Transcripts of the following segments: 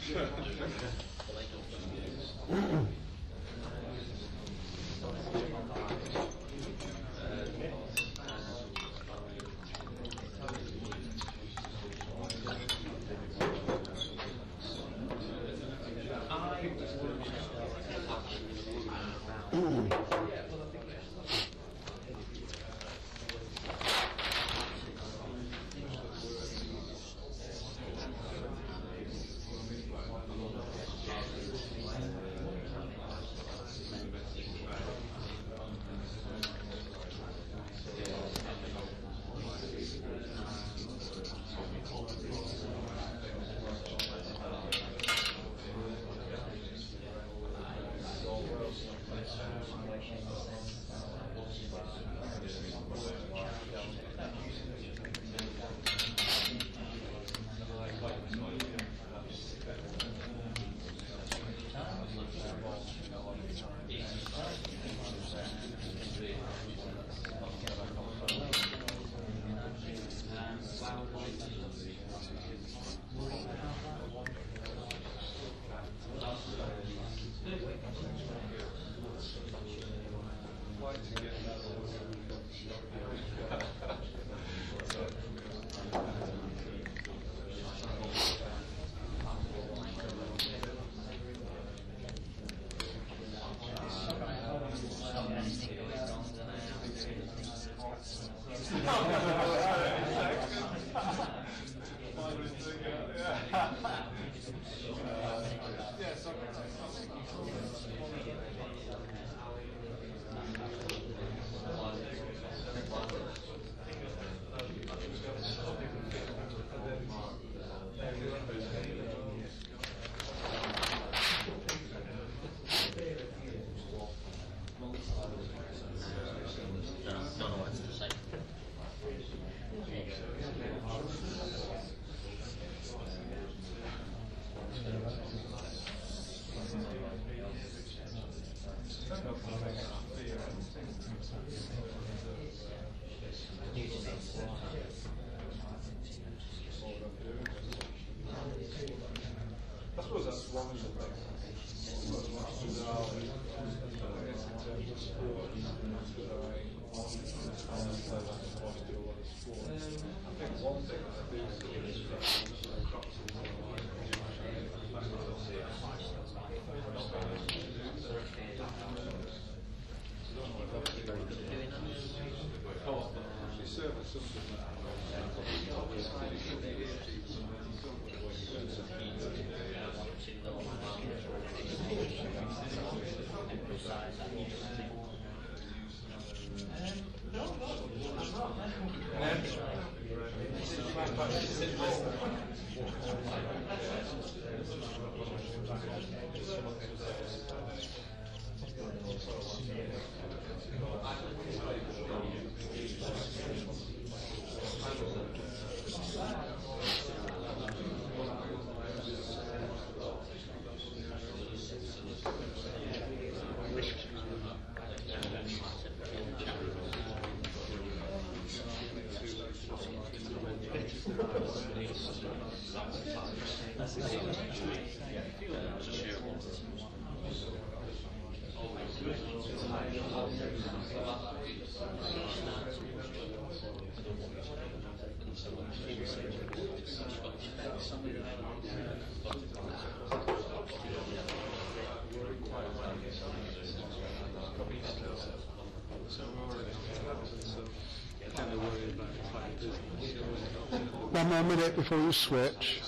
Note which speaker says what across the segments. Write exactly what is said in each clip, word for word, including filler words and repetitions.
Speaker 1: One more minute before you switch.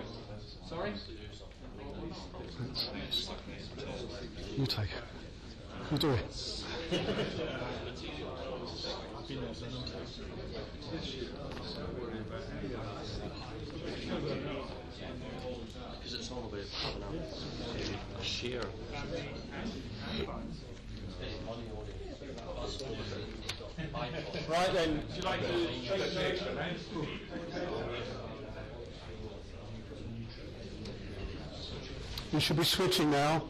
Speaker 2: Sorry?
Speaker 1: You take it. You do it.
Speaker 3: Because it's all about having a, a share.
Speaker 1: Right then.
Speaker 2: Would you like to take the extra hand?
Speaker 1: You should be switching now.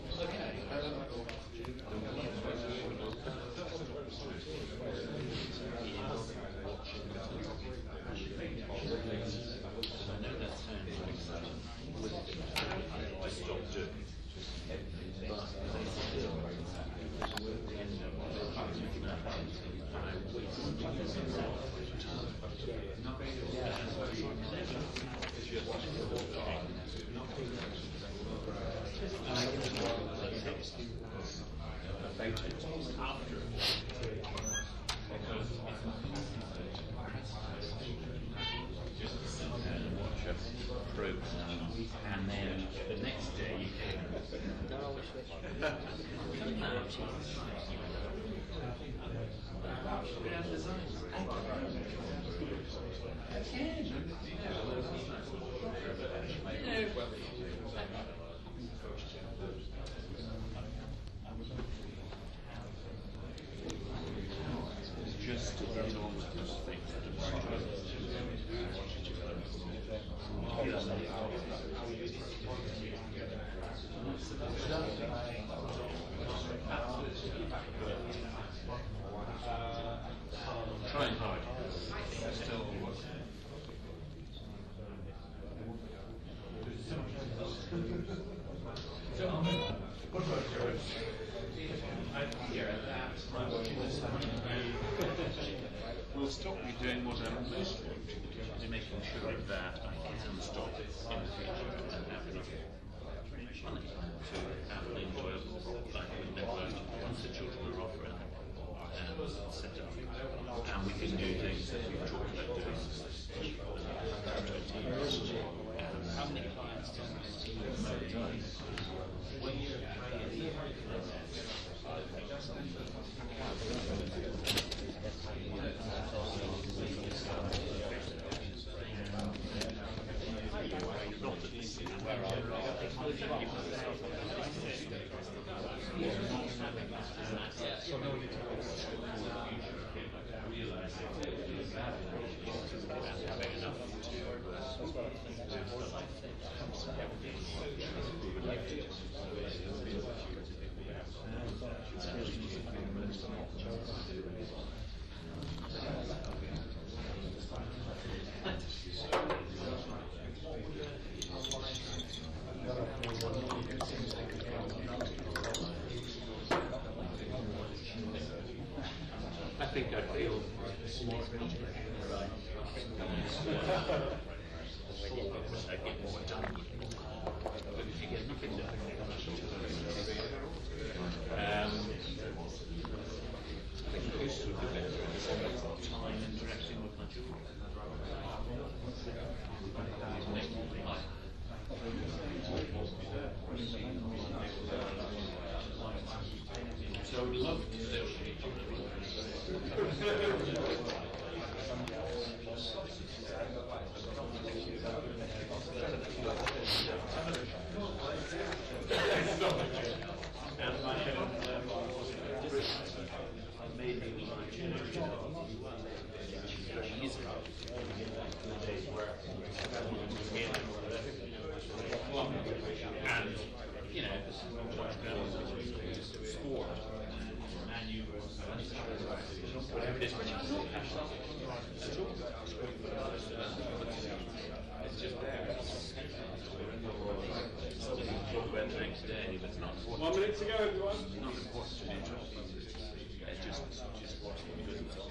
Speaker 4: And then the next day you just to get on with those things. Trying hard. Still We'll stop me doing what I'm mostly doing, making sure that I can stop it in the future and have enough money to have an enjoyable life with network once the children are off and um, set up. And we can do things that we've talked about doing for twenty years. How many clients do I think I feel smart. I get more done. But if you get nothing done, um, I think this would be better in spending more time interacting with my children. So I would love to do and, you know, sport, whatever it is, which I'm not passionate at all. It's just there. We can talk about the next day, but it's not important.
Speaker 2: One minute to go, everyone.
Speaker 4: It's not important to do It's just, just watching good results.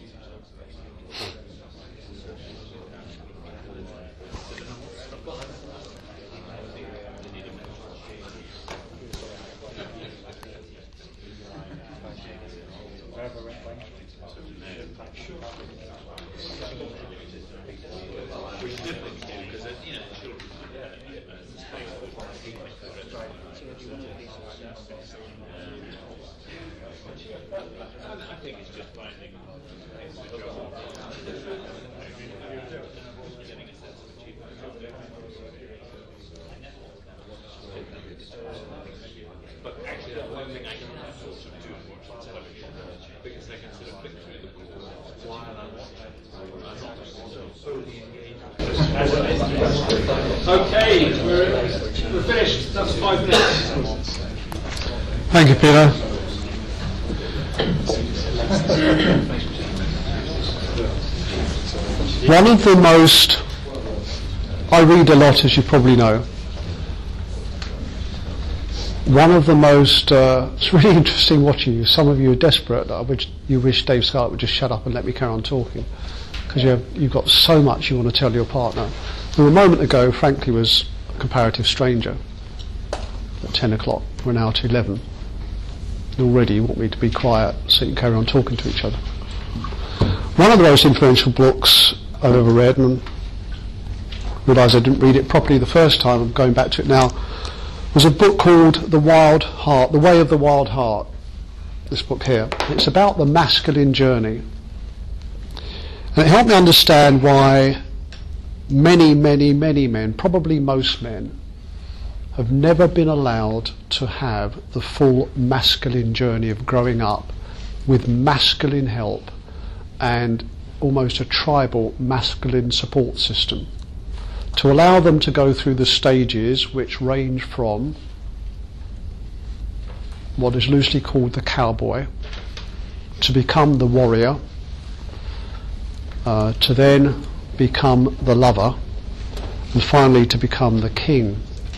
Speaker 4: Which is difficult to do because, you know, children I think it's just finding a job. Getting a sense of achievement. But actually, the one thing I can sort of do is watch television because I can sort of flick through the book while I'm watching. I'm not solely engaged.
Speaker 2: Okay, we're, we're finished. That's five minutes.
Speaker 1: Thank you, Peter. One of the most, I read a lot, as you probably know. One of the most, uh, it's really interesting watching you. Some of you are desperate. I wish, you wish Dave Scarlett would just shut up and let me carry on talking, because you have, you've got so much you want to tell your partner. who a moment ago, frankly, was a comparative stranger at ten o'clock. We're now at eleven. And already you want me to be quiet so you can carry on talking to each other. One of the most influential books I've ever read, and realised I didn't read it properly the first time, I'm going back to it now, was a book called The Wild Heart, The Way of the Wild Heart. This book here. It's about the masculine journey. And it helped me understand why many, many, many men, probably most men, have never been allowed to have the full masculine journey of growing up with masculine help and almost a tribal masculine support system. To allow them to go through the stages which range from what is loosely called the cowboy, to become the warrior, uh, to then become the lover, and finally to become the king.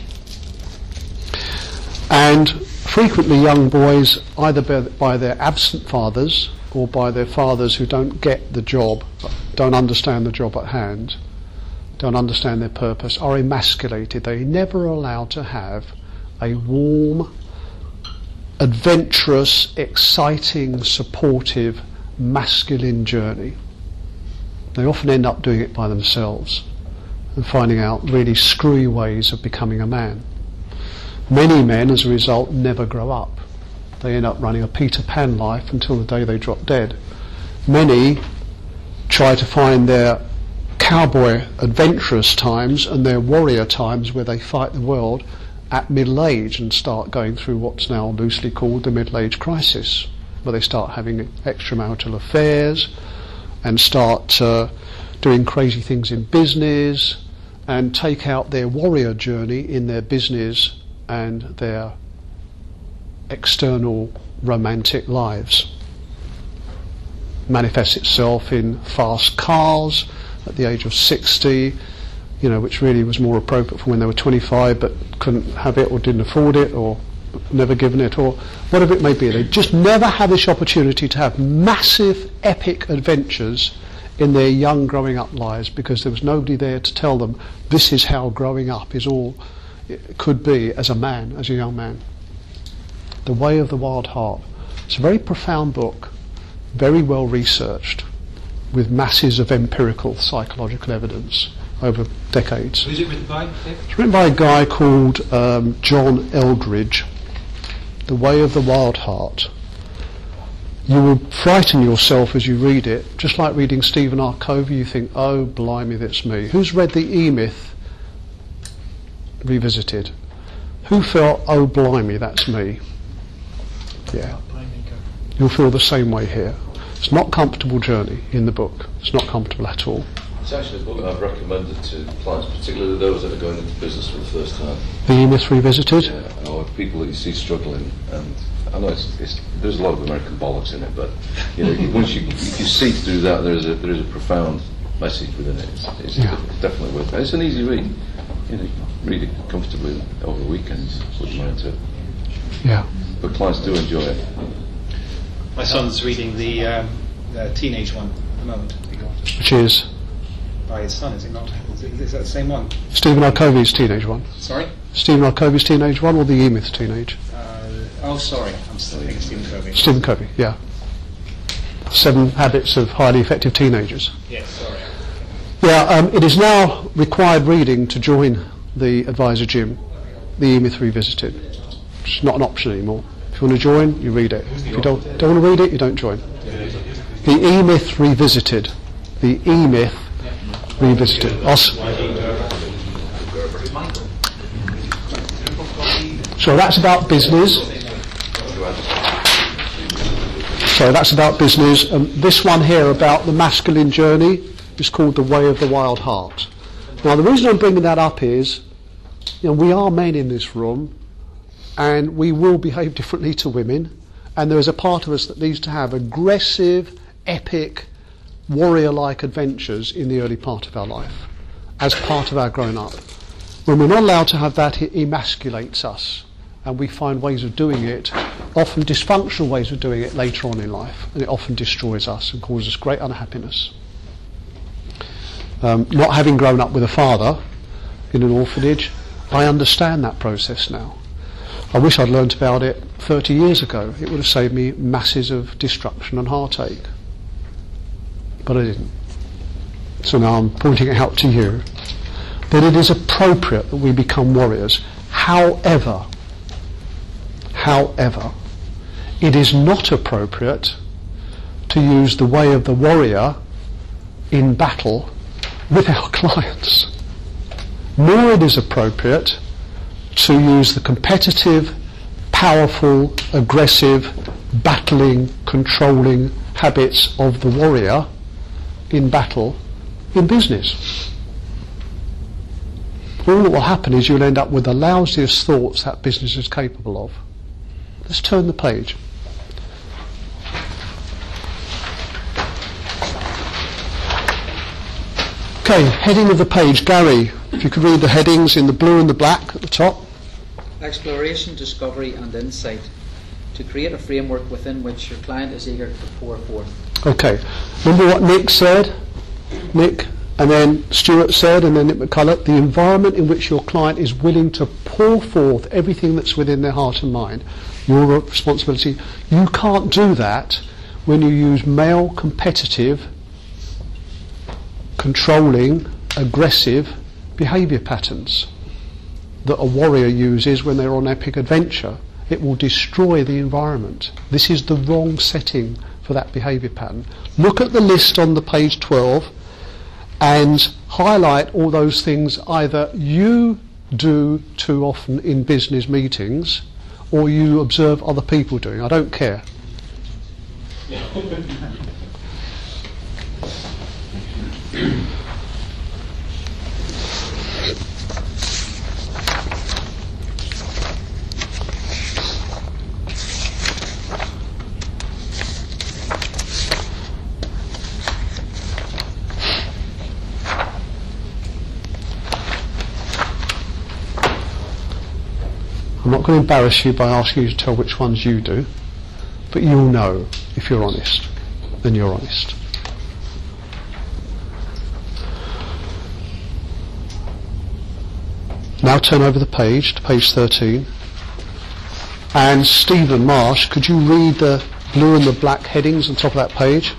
Speaker 1: And frequently young boys, either by, by their absent fathers or by their fathers who don't get the job, don't understand the job at hand, don't understand their purpose, are emasculated. They're never allowed to have a warm, adventurous, exciting, supportive, masculine journey. They often end up doing it by themselves and finding out really screwy ways of becoming a man. Many men, as a result, never grow up. They end up running a Peter Pan life until the day they drop dead. Many try to find their cowboy adventurous times and their warrior times where they fight the world at middle age and start going through what's now loosely called the middle age crisis, where they start having extramarital affairs and start uh, doing crazy things in business and take out their warrior journey in their business and their external romantic lives. Manifests itself in fast cars at the age of sixty, you know, which really was more appropriate for when they were twenty-five but couldn't have it or didn't afford it or never given it or whatever it may be. They just never had this opportunity to have massive, epic adventures in their young growing up lives because there was nobody there to tell them this is how growing up is all it could be as a man, as a young man. The Way of the Wild Heart. It's a very profound book, very well researched, with masses of empirical psychological evidence over decades.
Speaker 2: Who's it written by?
Speaker 1: It's written by a guy called um, John Eldridge. The Way of the Wild Heart. You will frighten yourself as you read it, just like reading Stephen R. Covey. You think, oh blimey, that's me. Who's read the E-Myth Revisited? Who felt, oh blimey, that's me? Yeah. You'll feel the same way here. It's not a comfortable journey in the book. It's not comfortable at all.
Speaker 5: It's actually a book I've recommended to clients, particularly those that are going into business for the first time.
Speaker 1: The E-Myth Revisited?
Speaker 5: Yeah, or people that you see struggling. And I know it's, it's, there's a lot of American bollocks in it, but you know, once you, you see through that, there is a there is a profound message within it. It's, it's
Speaker 1: Yeah.
Speaker 5: definitely worth it. It's an easy read. You know, read it comfortably over the weekends. Wouldn't mind to.
Speaker 1: Yeah.
Speaker 5: But clients do enjoy it.
Speaker 2: My son's reading the, um, the teenage one at the moment.
Speaker 1: Which is
Speaker 2: By his son, is it not? Is, it, is that the same one?
Speaker 1: Stephen R. Covey's teenage one.
Speaker 2: Sorry?
Speaker 1: Stephen R. Covey's teenage one or the E-Myth teenage?
Speaker 2: Uh, oh, sorry. I'm still thinking Stephen Covey.
Speaker 1: Stephen Covey, yeah. Seven Habits of Highly Effective Teenagers.
Speaker 2: Yes, sorry.
Speaker 1: Yeah, um, it is now required reading to join the Advisor Gym, the E-Myth Revisited. It's not an option anymore. If you want to join, you read it. If you don't, don't want to read it, you don't join. The E-Myth Revisited. The E-Myth Revisited. Os- so that's about business. So that's about business. And this one here about the masculine journey is called The Way of the Wild Heart. Now the reason I'm bringing that up is, you know, we are men in this room and we will behave differently to women, and there is a part of us that needs to have aggressive, epic, warrior-like adventures in the early part of our life as part of our growing up. When we're not allowed to have that, it emasculates us and we find ways of doing it, often dysfunctional ways of doing it later on in life, and it often destroys us and causes great unhappiness. Um, not having grown up with a father in an orphanage, I understand that process now. I wish I'd learnt about it thirty years ago. It would have saved me masses of destruction and heartache. But I didn't. So now I'm pointing it out to you that it is appropriate that we become warriors. However, however, it is not appropriate to use the way of the warrior in battle with our clients. Nor it is appropriate to use the competitive, powerful, aggressive, battling, controlling habits of the warrior in battle in business. All that will happen is you'll end up with the lousiest thoughts that business is capable of. Let's turn the page. Okay, heading of the page, Gary, if you could read the headings in the blue and the black at the top.
Speaker 6: Exploration, discovery and insight, to create a framework within which your client is eager to pour forth.
Speaker 1: Okay, remember what Nick said? Nick, and then Stuart said, and then Nick McCulloch, the environment in which your client is willing to pour forth everything that's within their heart and mind, your responsibility. You can't do that when you use male, competitive, controlling, aggressive behaviour patterns that a warrior uses when they're on epic adventure. It will destroy the environment. This is the wrong setting for that behaviour pattern. Look at the list on the page twelve and highlight all those things either you do too often in business meetings or you observe other people doing. I don't care. I'm not going to embarrass you by asking you to tell which ones you do, but you'll know if you're honest, then you're honest. Now turn over the page to page thirteen, and Stephen Marsh, could you read the blue and the black headings on top of that page?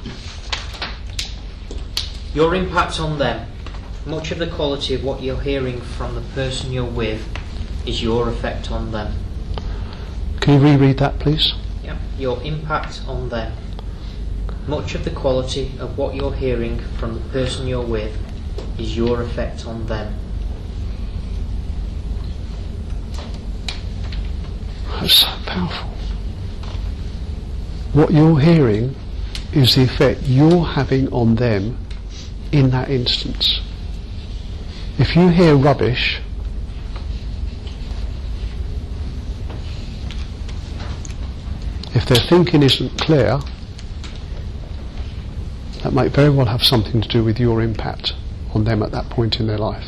Speaker 7: Your impact on them. Much of the quality of what you're hearing from the person you're with is your effect on them.
Speaker 1: Can you reread that, please?
Speaker 7: Yeah. Your impact on them. Much of the quality of what you're hearing from the person you're with is your effect on them.
Speaker 1: That's so powerful. What you're hearing is the effect you're having on them in that instance. If you hear rubbish, if their thinking isn't clear, that might very well have something to do with your impact on them at that point in their life.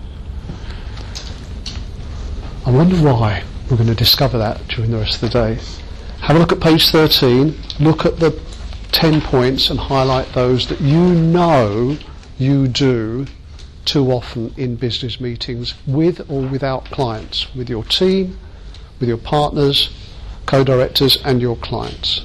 Speaker 1: I wonder why. We're going to discover that during the rest of the day. Have a look at page thirteen, look at the ten points and highlight those that you know you do too often in business meetings with or without clients, with your team, with your partners, co-directors and your clients.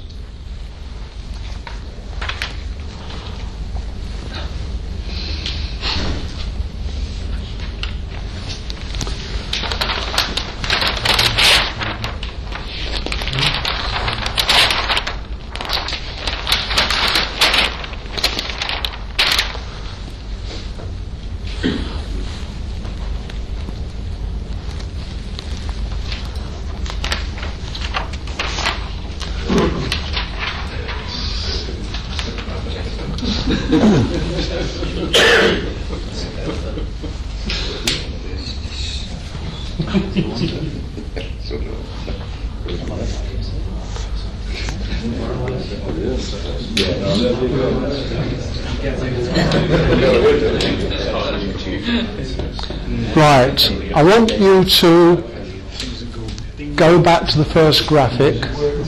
Speaker 1: Right, I want you to go back to the first graphic,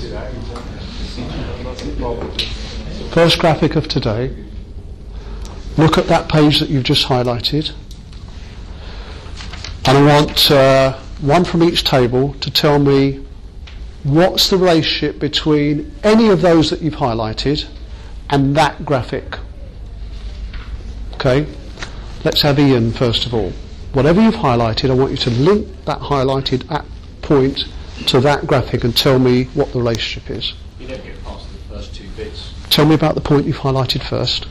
Speaker 1: first graphic of today, look at that page that you've just highlighted, and I want uh, one from each table to tell me what's the relationship between any of those that you've highlighted and that graphic. Okay, let's have Ian first of all. Whatever you've highlighted, I want you to link that highlighted at point to that graphic and tell me what the relationship is.
Speaker 3: You don't get past the first two bits.
Speaker 1: Tell me about the point you've highlighted first.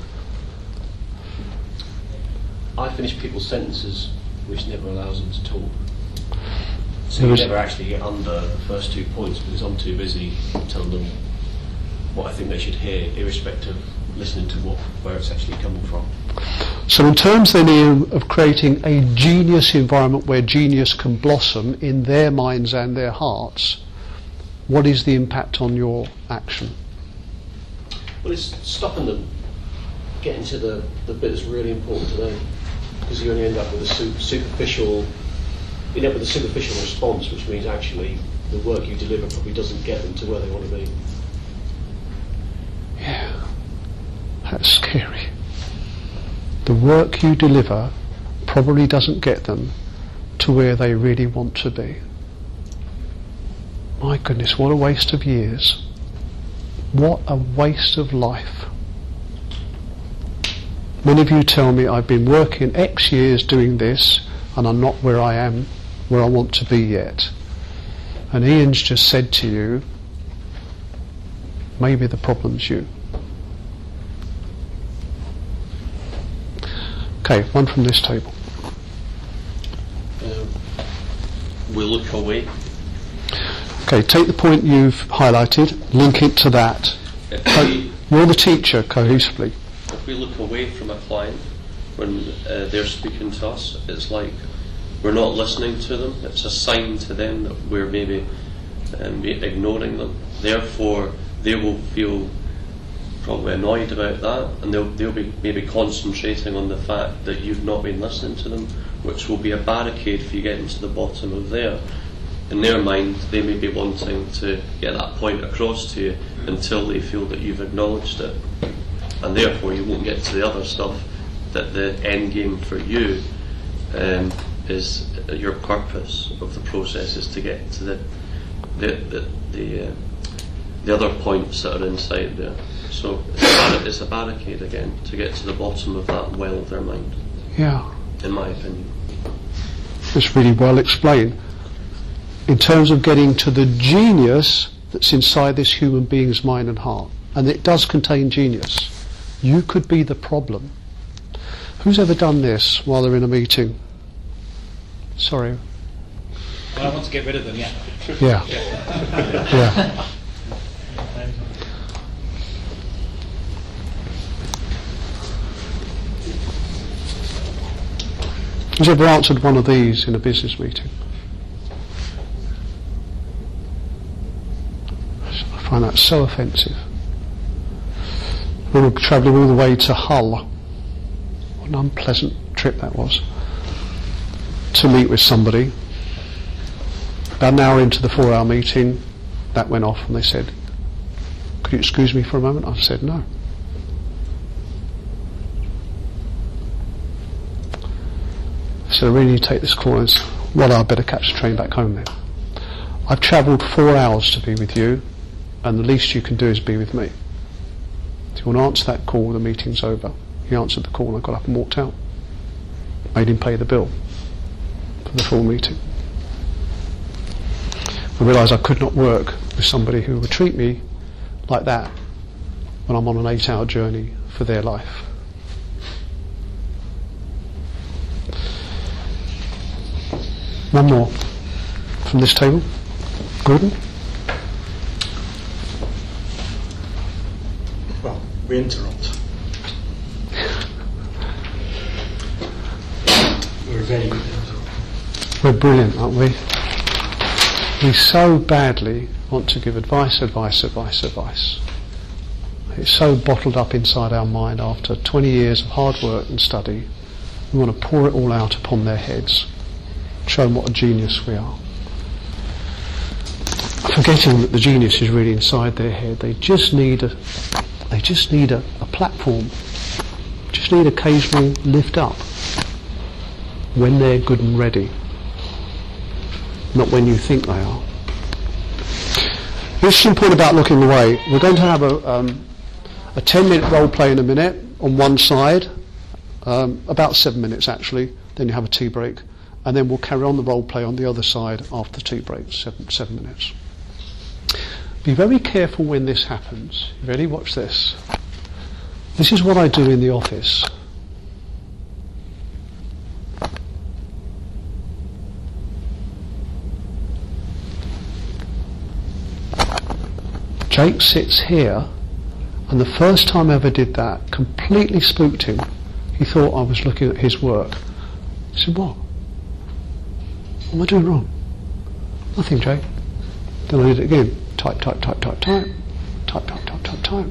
Speaker 3: I finish people's sentences, which never allows them to talk. So
Speaker 1: There
Speaker 3: you
Speaker 1: is-
Speaker 3: never actually get under the first two points because I'm too busy telling them what I think they should hear, irrespective of listening to what where it's actually coming from.
Speaker 1: So in terms then, Ian, of creating a genius environment where genius can blossom in their minds and their hearts, what is the impact on your action?
Speaker 3: Well, it's stopping them getting to the, the bit that's really important to them, because you only end up with a su- superficial, you end up with a superficial response, which means actually the work you deliver probably doesn't get them to where they want to be.
Speaker 1: Yeah, that's scary. The work you deliver probably doesn't get them to where they really want to be. My goodness, what a waste of years. What a waste of life. Many of you tell me I've been working X years doing this and I'm not where I am, where I want to be yet. And Ian's just said to you, maybe the problem's you. Okay, one from this table.
Speaker 3: Um, we'll look away.
Speaker 1: Okay, take the point you've highlighted, link it to that.
Speaker 8: If
Speaker 1: Co-
Speaker 8: we,
Speaker 1: You're the teacher, cohesively.
Speaker 8: if we look away from a client when uh, they're speaking to us, it's like we're not listening to them. It's a sign to them that we're maybe um, ignoring them. Therefore, they will feel probably annoyed about that, and they'll, they'll be maybe concentrating on the fact that you've not been listening to them, which will be a barricade for you getting to the bottom of there. In their mind, they may be wanting to get that point across to you until they feel that you've acknowledged it, and therefore you won't get to the other stuff. That the end game for you um, is uh, your purpose of the process is to get to the the the the, uh, the other points that are inside there. So it's a, barri- it's a barricade again to get to the bottom of that well of their mind,
Speaker 1: Yeah,
Speaker 8: in my opinion.
Speaker 1: it's really well explained. In terms of getting to the genius that's inside this human being's mind and heart, and it does contain genius. You could be the problem. Who's ever done this while they're in a meeting? Sorry.
Speaker 2: Well, I want to get rid of them, yeah.
Speaker 1: Yeah. Yeah. Who's ever answered one of these in a business meeting? I find that so offensive. We were travelling all the way to Hull. What an unpleasant trip that was. To meet with somebody. About an hour into the four hour meeting, that went off and they said, "Could you excuse me for a moment?" I said, "No." So I really need to take this call and said, "Well, I'd better catch the train back home then. I've travelled four hours to be with you, and the least you can do is be with me. If you want to answer that call, the meeting's over." He answered the call and I got up and walked out. Made him pay the bill for the full meeting. I realised I could not work with somebody who would treat me like that when I'm on an eight hour journey for their life. One more from this table. Gordon?
Speaker 9: Well, we interrupt. We're very good at interrupt.
Speaker 1: We're brilliant, aren't we? We so badly want to give advice, advice, advice, advice. It's so bottled up inside our mind after twenty years of hard work and study. We want to pour it all out upon their heads, show them what a genius we are. Forgetting that the genius is really inside their head. They just need a, they just need a, a platform. Just just need occasional lift up when they're good and ready, not when you think they are. Here's some point about looking away. We're going to have a, um, a ten minute role play in a minute on one side, um, about seven minutes actually, then you have a tea break, and then we'll carry on the role play on the other side after the tea break, seven, seven minutes. Be very careful when this happens. Ready? Watch this. This is what I do in the office. Jake sits here, and the first time I ever did that completely spooked him. He thought I was looking at his work. He said, what? What am I doing wrong? Nothing, Jake. Then I did it again. Type, type, type, type, type. Type, type, type, type, type.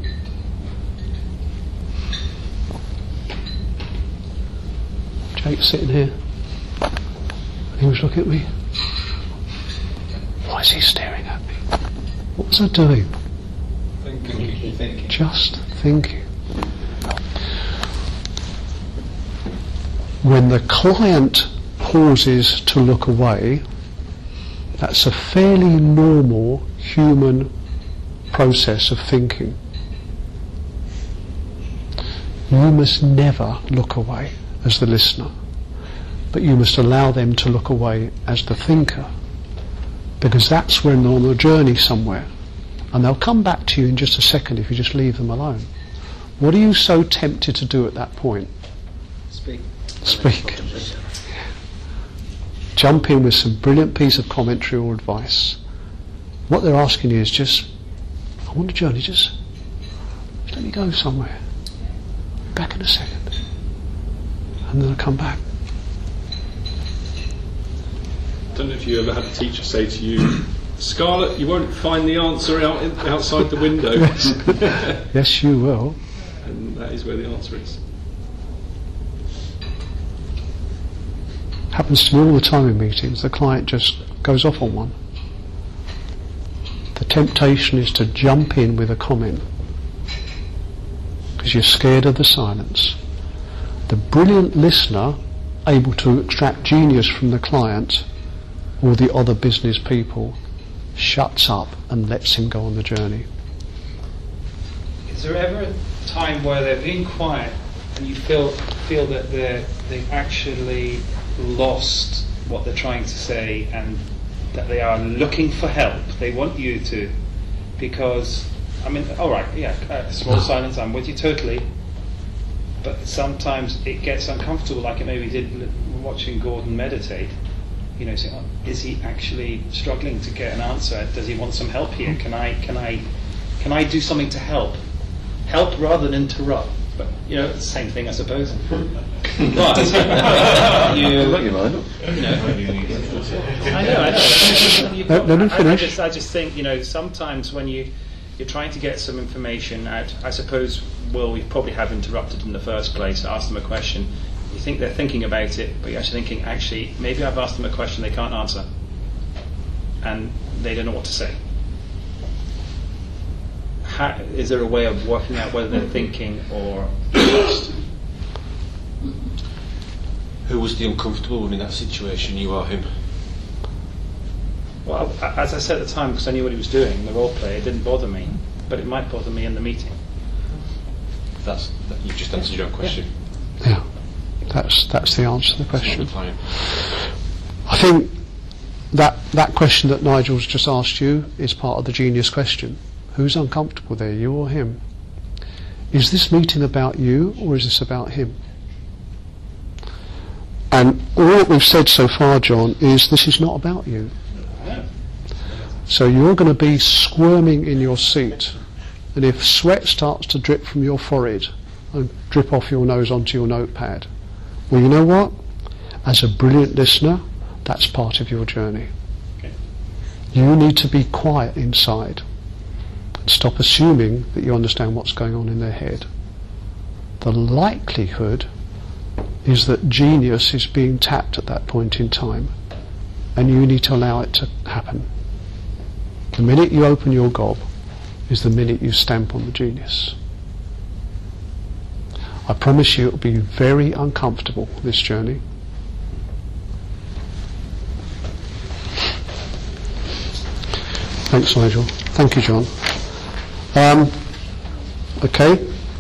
Speaker 1: Jake's sitting here. And he was looking at me. Why is he staring at me? What was I doing?
Speaker 2: Thinking. Thinking.
Speaker 1: Just thinking. When the client pauses to look away, that's a fairly normal human process of thinking. You must never look away as the listener, but you must allow them to look away as the thinker, because that's when they're on a journey somewhere, and they'll come back to you in just a second if you just leave them alone. What are you so tempted to do at that point?
Speaker 6: Speak.
Speaker 1: Speak. Jump in with some brilliant piece of commentary or advice. What they're asking you is just, I want a journey, just, just let me go somewhere. Back in a second. And then I'll come back.
Speaker 10: I don't know if you ever had a teacher say to you, Scarlett, you won't find the answer out in, outside the window.
Speaker 1: Yes. Yes, you will.
Speaker 10: And that is where the answer is.
Speaker 1: Happens to me all the time in meetings. The client just goes off on one. The temptation is to jump in with a comment because you're scared of the silence. The brilliant listener, able to extract genius from the client or the other business people, shuts up and lets him go on the journey.
Speaker 2: Is there ever a time where they're being quiet and you feel feel that they're they've actually lost what they're trying to say and that they are looking for help? They want you to, because I mean, all right, yeah, uh, small silence, I'm with you totally, but sometimes it gets uncomfortable, like it maybe did watching Gordon meditate. You know, saying, oh, is he actually struggling to get an answer? Does he want some help here? Can I, can I, can I do something to help? Help rather than interrupt. But you know, it's the same thing, I suppose. But you,
Speaker 5: I'll let you know.
Speaker 2: You know, I know, I know. You've got-
Speaker 1: Let him
Speaker 2: I- I
Speaker 1: finish.
Speaker 2: just, I just think, you know, sometimes when you you're trying to get some information out, I suppose, well, we probably have interrupted in the first place, asked them a question. You think they're thinking about it, but you're actually thinking, actually, maybe I've asked them a question they can't answer, and they don't know what to say. How, is there a way of working out whether they're thinking or lost?
Speaker 9: Who was the uncomfortable one in that situation, you or him?
Speaker 2: Well, I- as I said at the time, because I knew what he was doing, the role play, it didn't bother me, but it might bother me in the meeting.
Speaker 9: That's that, you've just answered your question.
Speaker 1: Yeah, that's that's the answer to the
Speaker 9: It's not
Speaker 1: question.
Speaker 9: the client.
Speaker 1: I think that that question that Nigel's just asked you is part of the genius question. Who's uncomfortable there, you or him? Is this meeting about you or is this about him? And all that we've said so far, John, is this is not about you. So you're going to be squirming in your seat, and if sweat starts to drip from your forehead and drip off your nose onto your notepad, well, you know what? As a brilliant listener, that's part of your journey.
Speaker 2: Okay.
Speaker 1: You need to be quiet inside and stop assuming that you understand what's going on in their head. The likelihood is that genius is being tapped at that point in time, and you need to allow it to happen. The minute you open your gob is the minute you stamp on the genius. I promise you it will be very uncomfortable, this journey. Thanks, Nigel. Thank you, John. Um, okay.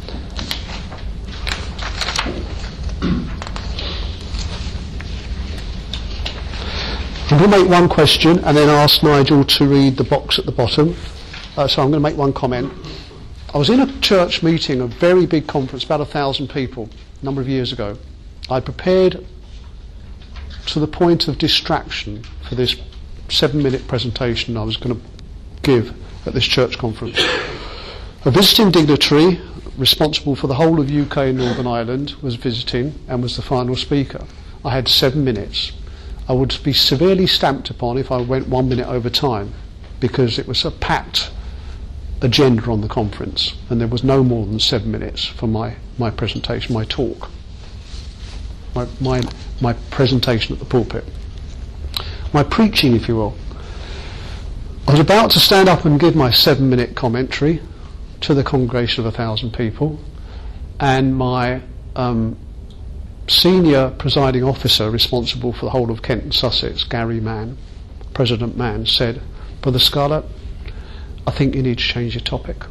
Speaker 1: I'm going to make one question and then ask Nigel to read the box at the bottom. Uh, so I'm going to make one comment. I was in a church meeting, a very big conference, about a thousand people, a number of years ago. I prepared to the point of distraction for this seven-minute presentation I was going to give at this church conference. A visiting dignitary responsible for the whole of U K and Northern Ireland was visiting and was the final speaker. I had seven minutes. I would be severely stamped upon if I went one minute over time, because it was a packed agenda on the conference and there was no more than seven minutes for my, my presentation, my talk, my, my, my presentation at the pulpit, my preaching, if you will. I was about to stand up and give my seven minute commentary to the congregation of a thousand people, and my um, senior presiding officer responsible for the whole of Kent and Sussex, Gary Mann, President Mann, said, "Brother Scarlett, I think you need to change your topic."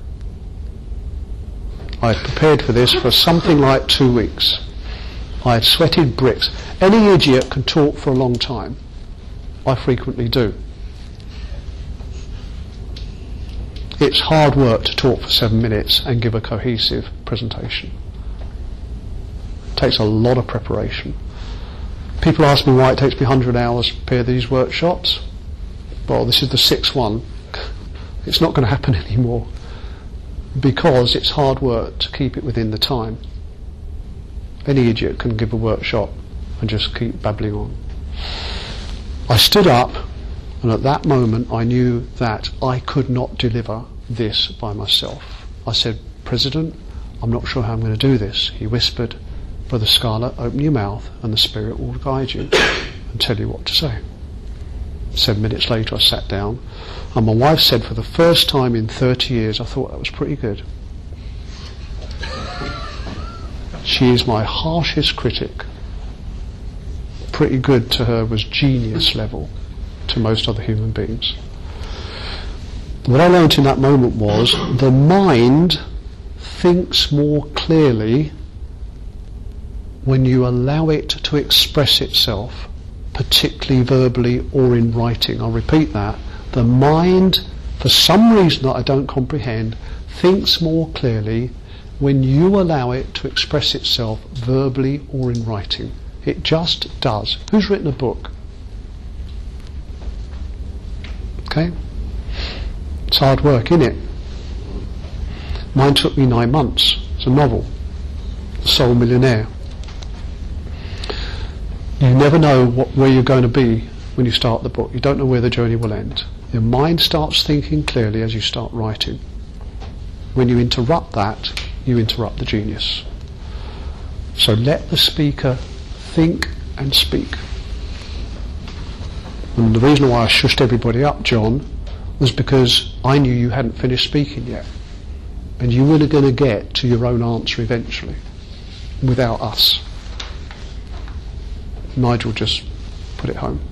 Speaker 1: I had prepared for this for something like two weeks. I had sweated bricks. Any idiot can talk for a long time. I frequently do. It's hard work to talk for seven minutes and give a cohesive presentation. It takes a lot of preparation. People ask me why it takes me one hundred hours to prepare these workshops. Well, this is the sixth one. It's not going to happen anymore because it's hard work to keep it within the time. Any idiot can give a workshop and just keep babbling on. I stood up, and at that moment I knew that I could not deliver this by myself. I said, "President, I'm not sure how I'm going to do this." He whispered, "Brother Scarlett, open your mouth and the Spirit will guide you and tell you what to say." Seven minutes later I sat down, and my wife said, for the first time in thirty years, I thought that was pretty good. She is my harshest critic. Pretty good to her was genius level to most other human beings. What I learned in that moment was the mind thinks more clearly when you allow it to express itself, particularly verbally or in writing. I'll repeat that. The mind, for some reason that I don't comprehend, thinks more clearly when you allow it to express itself verbally or in writing. It just does. Who's written a book? Okay? It's hard work, isn't it? Mine took me nine months. It's a novel. The Soul Millionaire. You never know what, where you're going to be when you start the book. You don't know where the journey will end. Your mind starts thinking clearly as you start writing. When you interrupt that, you interrupt the genius. So let the speaker think and speak. And the reason why I shushed everybody up, John, was because I knew you hadn't finished speaking yet. And you were going to get to your own answer eventually, without us. Nigel just put it home.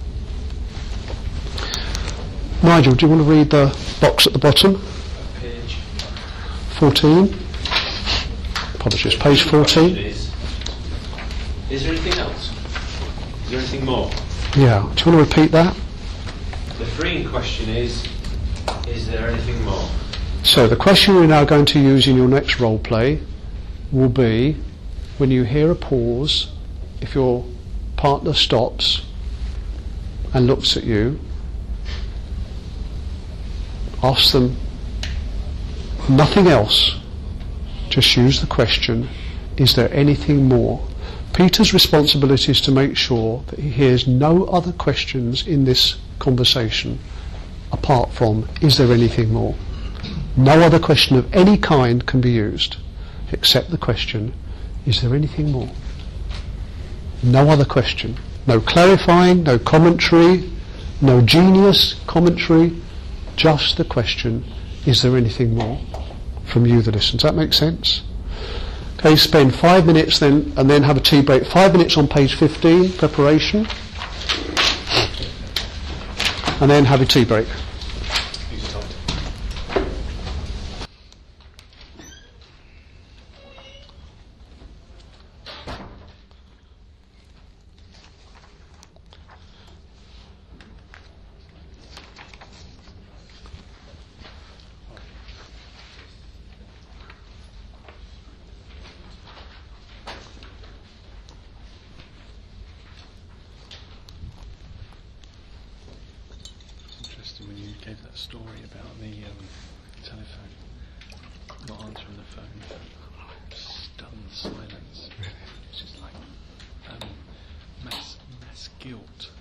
Speaker 1: Nigel, do you want to read the box at the bottom?
Speaker 9: Page
Speaker 1: fourteen. Apologies, page fourteen.
Speaker 9: Is, is there anything else? Is there anything more?
Speaker 1: Yeah, do you want to repeat that?
Speaker 9: The freeing question is, is there anything more?
Speaker 1: So the question we're now going to use in your next role play will be, when you hear a pause, if your partner stops and looks at you, ask them nothing else, just use the question, is there anything more? Peter's responsibility is to make sure that he hears no other questions in this conversation apart from, is there anything more? No other question of any kind can be used except the question, is there anything more? No other question. No clarifying, no commentary, no genius commentary, just the question, is there anything more? From you, the listener. Does that make sense? Okay, spend five minutes then, and then have a tea break. Five minutes on page fifteen, preparation, and then have a tea break.
Speaker 10: When you gave that story about the um, telephone, not answering the phone, stunned silence. It's just like um, mass, mass guilt.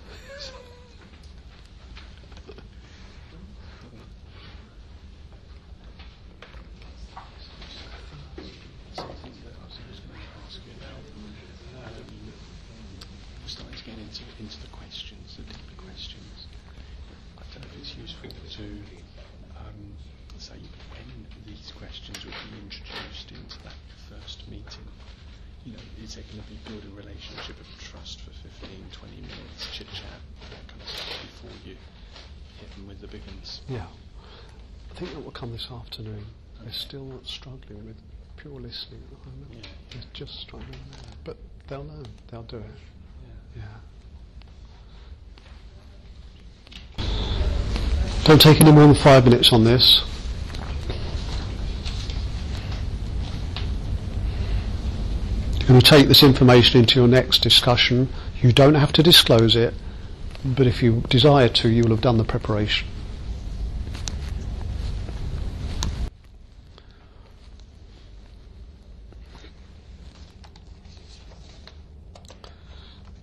Speaker 10: Something that I was going to ask you about. Um, we're starting to get into, into the questions, the deeper questions. I don't know if it's useful to um, say when these questions would be introduced into that first meeting. You know, is there going to be build a relationship of trust for fifteen, twenty minutes, chit chat, that kind of stuff before you hit them with the big ones?
Speaker 1: Yeah. I think that will come this afternoon. They're still struggling with pure listening at the moment.
Speaker 10: Yeah.
Speaker 1: They're just struggling there. But they'll learn. They'll do it.
Speaker 10: Yeah.
Speaker 1: Yeah. Don't take any more than five minutes on this. You're going to take this information into your next discussion. You don't have to disclose it, but if you desire to, you will have done the preparation.